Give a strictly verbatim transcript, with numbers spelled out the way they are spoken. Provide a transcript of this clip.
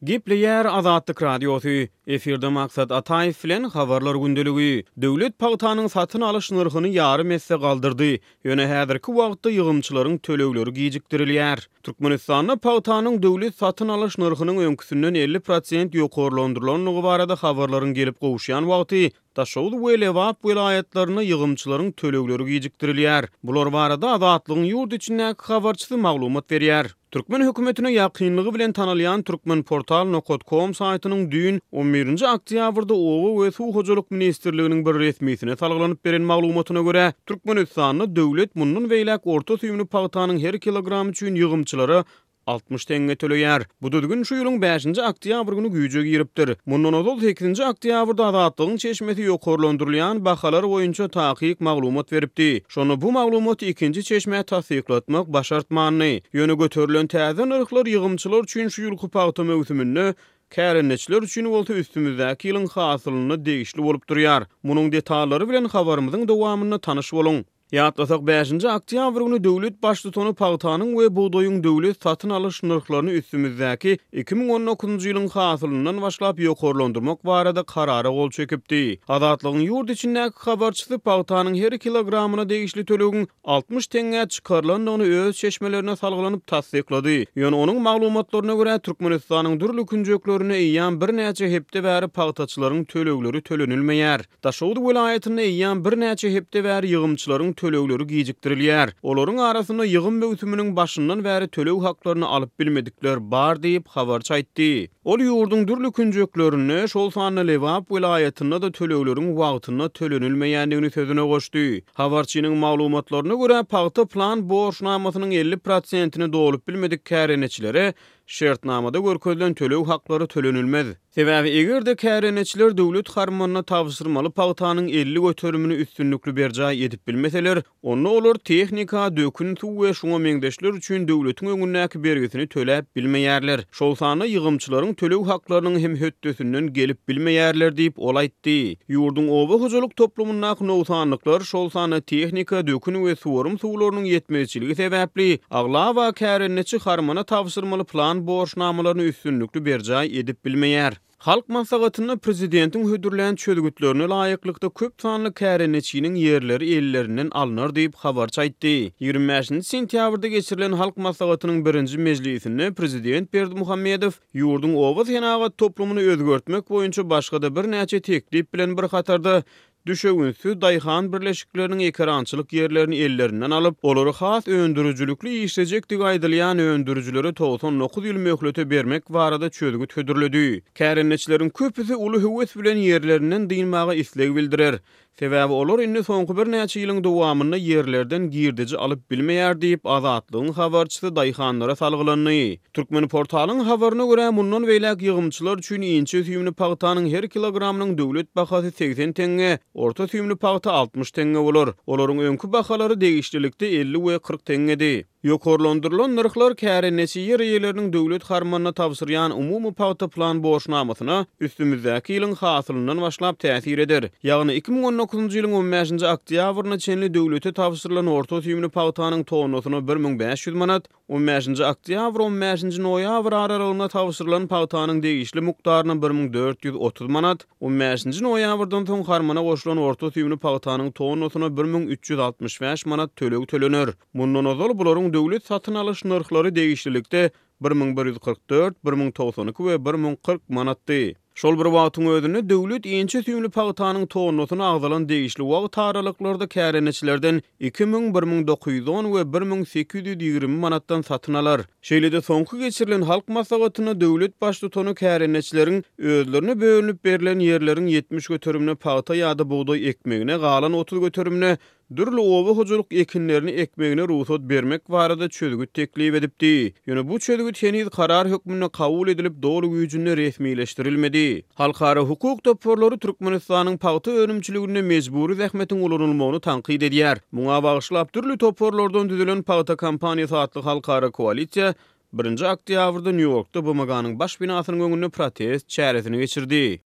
Gipleyer Azatlyk radiosu. Efirde maksat Ataýew bilen habarlar gündöligi. Döwlet pagtanyň satyn alyş narhyny ýarym esse galdyrdy. Ýöne häzirki wagtda ýygymçylaryň tölegleri gijikdirilýär. Türkmenistanda pagtanyň döwlet satyn alyş narhynyň öňküsünden elli prosent ýokarlandyrylanyny barada habarlaryň gelip gowuşýan wagty Taşowul we Lewap vilayatlaryna ýygymçylaryň tölegleri gijikdirilýär. Bular barada Azatlygyň ýurt içindäki habarçysy maglumat berýär. Türkmen hökümetine ýakynlygy bilen tanylýan Türkmen portal nokta com saýtynyň düýün on birinji oktýabrda Owa we Suw hojalyk ministrliginiň bir resmisine salgylanyp beren maglumatyna görä, Türkmenistanda döwlet mundan beýlek orta süýümli pagtanyň her kilogram üçin ýygymçylara altmış tenge töleýär. Bu düzgün şu ýylyň beşinji oktýabr güni güýje giripdir. Mundan ozal sekizinji oktýabrda Azatlygyň çeşmesi ýokarlandyrylýan bahalar boýunça takyk maglumat beripdi. Şonu bu maglumaty ikinji çeşme tasdiklatmak başartmany. Ýöne göterilen täze narhlar ýygymçylar üçin şu ýylky pagta mewsüminde kärenetçiler üçin bolsa üstümizdäki ýylyň hasylyny degişli bolup durýar. Munyň detallary bilen habarymyzyň dowamyny tanyş boluň. Ýatlasak beşinji oktýabr güni döwlet başlygyny pagtanyň we buğdaýyň döwlet satyn alyş narhlaryny üstümizdäki iki ming on dokuzunji ýylyň hasylynyň başlap ýokarlandyrmak barada karara gol çekipdi. Azatlygyň ýurt içindäki habarçysy pagtanyň her kilogramyna degişli tölegin altmış tenge çykarlandygyny öz çeşmelerine salgylanyp tasdiklady. Ýöne onuň maglumatlaryna görä Türkmenistanyň dürli künjeklerine ýan bir näçe hepde bäri pagtaçylaryň tölegleri tölenilmeýär. Taşowul welaýatyna ýan bir näçe hepde bäri ýygymçylaryň tölegleri gijikdirilýär. Olaryň arasynda ýygym mewsüminiň başyndan bäri töleg haklaryny alyp bilmedikler bar diýip habarçy aýtdy. Ol ýurdun dürli künjeklerini şol sanyny Lewap welaýatynda da tölegleriň wagtyna tölenilmeýändigini sözüne goşdy. Habarçynyň maglumatlaryna görä pagta plan borçnamasynyň elli prosentini dolup bilmedik kärenetçilere şertnamada görkezlen töleg haklary tölenilmez. Sebäbi egerde kärenetçiler döwlet harmanyna tabşyrmaly pagtanyň elli göterümini üstünlükli berjay edip bilmeseler, onda olar tehnika, dökün suw we şoňa meňdeşler üçin döwletiň öňündäki bergisini töläp bilmeýärler. Şol sany ýygymçylaryň töleg haklarynyň hem höttesinden gelip bilmeýärler diýip ol aýtdy. Ýurdun Owa hojalyk toplumyndaky nowsanlyklar şol sany tehnika, dökün we suwarym suwlarynyň ýetmezçiligi sebäpli agla we kärenetçi harmana tabşyrmaly plan borçnamalaryny üstünlükli berjay edip bilmeýär. Halk maslahatyny prezidentiň hödürlän çözgütlerini laýyklykda köp sanly kärenetçiniň ýerleri ellerinden alynar diýip habarçy aýtdy. ýygrimi beşinji sentýabrda geçirilen halk maslahatynyň birinji mejlisinde prezident Berdimuhammedow ýurdun Owa senagat toplumyny özgörtmek boýunça başga-da bir näçe teklip bilen bir hatarda düşegünsi daýhan birleşikleriniň ekrançylyk ýerlerini ellerinden alyp, olary has öndürüjülükli işlejekdi aýdylýan öndürüjülere doksan dokuz ýyl möhlete bermek barada çözgüt hödürledi. Kärenetçileriň köpüsi uly höwes bilen ýerlerinden diýilmäge isleg bildirer. Sebäbi olar indi soňky bir näçe ýylyň dowamynda ýerlerden girdici alyp bilmeýär diýip Azatlygyň habarçysy daýhanlara salgylandy. Türkmen portalynyň habaryna görä mundan beýlek ýygymçylar üçin inçe süýümli pagtanyň her kilogramynyň döwlet bahasy seksen tenge, orta süýümli pagta altmış tenge bolar. Olaryň öňkü bahalary degişlilikde elli we kırk tengedi. Ýokarlandyrylan narhlar kärenetçi ýer ýerleriniň döwlet harmanyna tabşyrýan umumy pagta plan borçnamasyna üstümizdäki ýylyň hasylyndan başlap täsir eder. Ýagny iki ming on dokuzunji ýylyň on beşinji oktýabryna çenli döwlete tabşyrylan orta süýümli pagtanyň tonusyny bir ming beş ýüz manat, on beşinji oktýabr on beşinji noýabr aralygyna tabşyrylan pagtanyň degişli mukdaryny bir ming dört ýüz otuz manat, on beşinji noýabrdan soň harmana goşulan orta süýümli pagtanyň tonusyny bir ming üç ýüz altmış beş manat töleg tölenir. Mundan ozal bularyň döwlet satyn alyş narhlary degişlilikde bir ming bir ýüz kırk dört, bir ming togsan iki we bir ming kırk manatdy. Şol bir wagtyň özünde döwlet inçe süýümli pagtanyň tonusyny agdalan degişli wagt aralyklarda kärenetçilerden iki ming, bir ming dokuz ýüz on we bir ming sekiz ýüz ýygrimi manatdan satyn alar. Şeýlede soňky geçirilen halk maslahatyna döwlet başlygyny kärenetçileriň özlerine bölünip berilen ýerleriň yetmiş göterümine pagta ýa-da buğdaý ekmegine, galan otuz göterümine dürli Owa hojalyk ekinlerini ekmegine ruhsat bermek barada çözgüt teklip edipdi. Ýöne bu çözgüt heniz karar hökmüne kabul edilip dogry güýjünde resmileşdirilmedi. Halkara hukuk toporlary Türkmenistanyň pagta önümçiligine mejburi zähmetiň ulanylmagyny tankyd edýär. Muňa bagyşlap dürli toporlardan düzülen pagta kampaniýasy atly halkara koalisiýa birinji oktýabrda New Yorkda B M G'nyň baş binasynyň öňünde protest çäresini geçirdi.